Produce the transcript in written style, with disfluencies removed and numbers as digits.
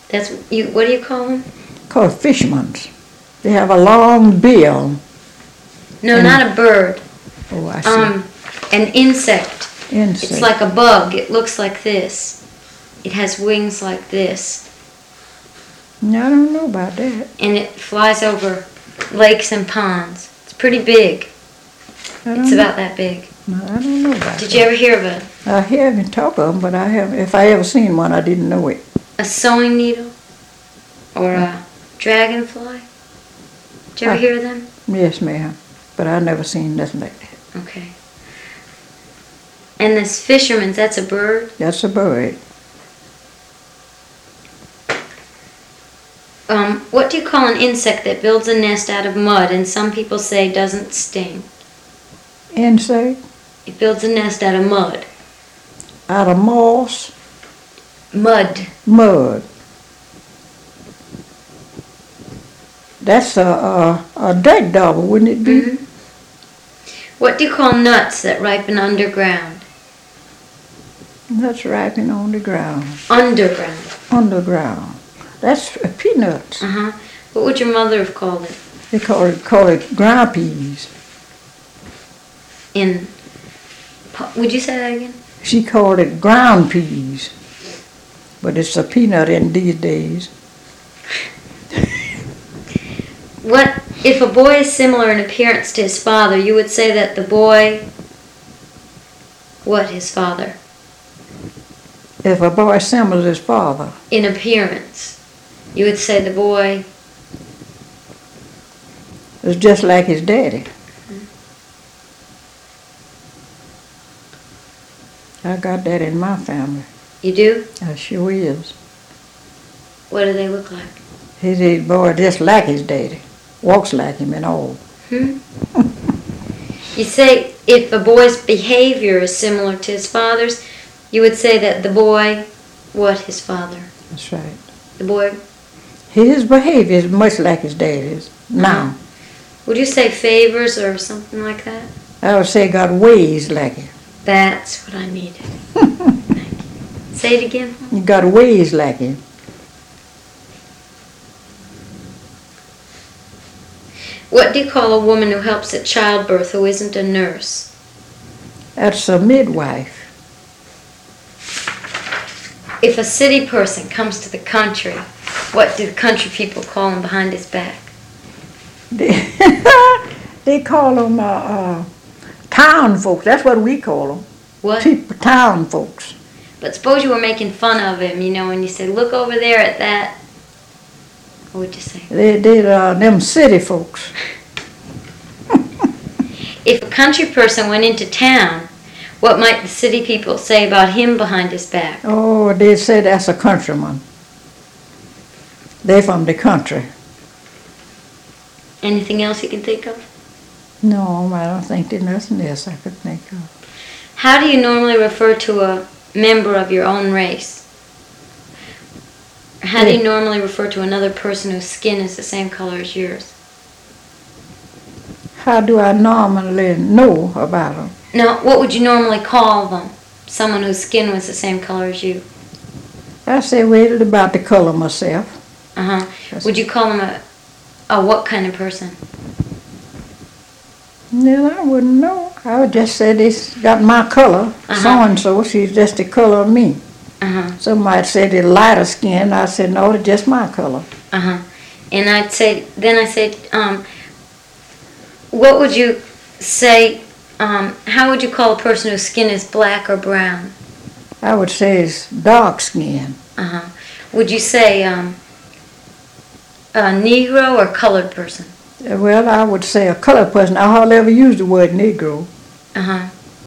That's you. What do you call them? Called fishermen's. They have a long bill. No, And- not a bird. Oh, I see. An insect. Insect. It's like a bug. It looks like this. It has wings like this. No, I don't know about that. And it flies over lakes and ponds. It's pretty big. It's about that big. No, I don't know about Did you ever hear of I haven't talked of them, but I have. If I ever seen one, I didn't know it. a sewing needle? Or a dragonfly? Did you ever hear of them? Yes, ma'am. But I never seen nothing like that. Okay. And this fisherman's, that's a bird? That's a bird. What do you call an insect that builds a nest out of mud and some people say doesn't sting? Insect It builds a nest out of mud. out of moss, Mud. mud. That's a dirt dauber, wouldn't it be? Mhm. What do you call nuts that ripen underground? That's ripening on the ground, Underground. underground. That's peanuts. Uh-huh. What would your mother have called it? They call it ground peas. Would you say that again? She called it ground peas, but it's a peanut in these days. What if a boy is similar in appearance to his father, you would say that the boy his father? If a boy resembles his father, In appearance. You would say the boy it's just like his daddy. I got that in my family. You do? I sure is. What do they look like? His boy just like his daddy. Walks like him and all. You say if a boy's behavior is similar to his father's, you would say that the boy his father? That's right. The boy. His behavior is much like his daddy's now. Would you say favors or something like that? I would say got ways like it. That's what I needed. Thank you. Say it again. He got ways like him. What do you call a woman who helps at childbirth who isn't a nurse? That's a midwife. If a city person comes to the country, what do the country people call him behind his back? They call them town folks. That's what we call them. What? People, town folks. But suppose you were making fun of him, and you said, look over there at that. What would you say? They're them city folks. If a country person went into town, what might the city people say about him behind his back? Oh, they say that's a countryman. They from the country. Anything else you can think of? No, I don't think there's nothing else I could think of. How do you normally refer to a member of your own race? Or how do you normally refer to another person whose skin is the same color as yours? How do I normally know about them? No, what would you normally call them? Someone whose skin was the same color as you? I say, well, about the color myself. Uh-huh. Would you call them a what kind of person? No, I wouldn't know. I would just say this got my color, so-and-so, she's just the color of me. Uh-huh. Some might say they're lighter skin. I said, no, they're just my color. Uh-huh. And I said, what would you say, how would you call a person whose skin is black or brown? I would say it's dark skin. Uh-huh. Would you say a Negro or colored person? Well, I would say a colored person. I hardly ever use the word Negro. Uh-huh.